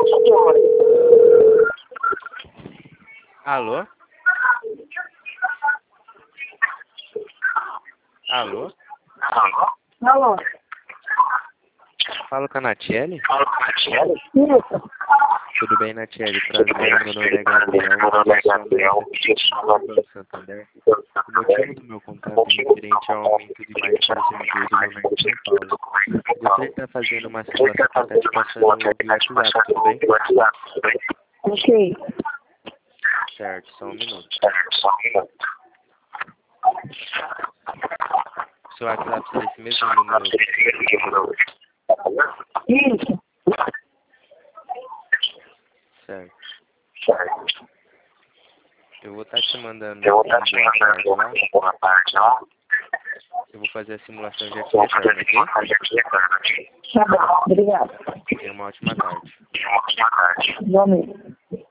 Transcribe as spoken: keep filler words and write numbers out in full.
Alô? Alô? Alô? Falo com a Natiele? Isso. Tudo bem, Natiele? Prazer, meu nome é Gabriel, eu sou do Santander. O motivo do meu contato é referente ao aumento de mais para servidores do governo de São Paulo. Eu gostaria de estar fazendo uma simulação para estar te passando via WhatsApp, tudo bem? Ok. Certo, só um minuto. Seu WhatsApp é esse mesmo número? Isso. Certo. Eu vou estar te mandando um boa tarde lá. Eu vou fazer a simulação e já te retorno, ok? Tá bom, obrigada. Tenha uma ótima tarde. Igualmente.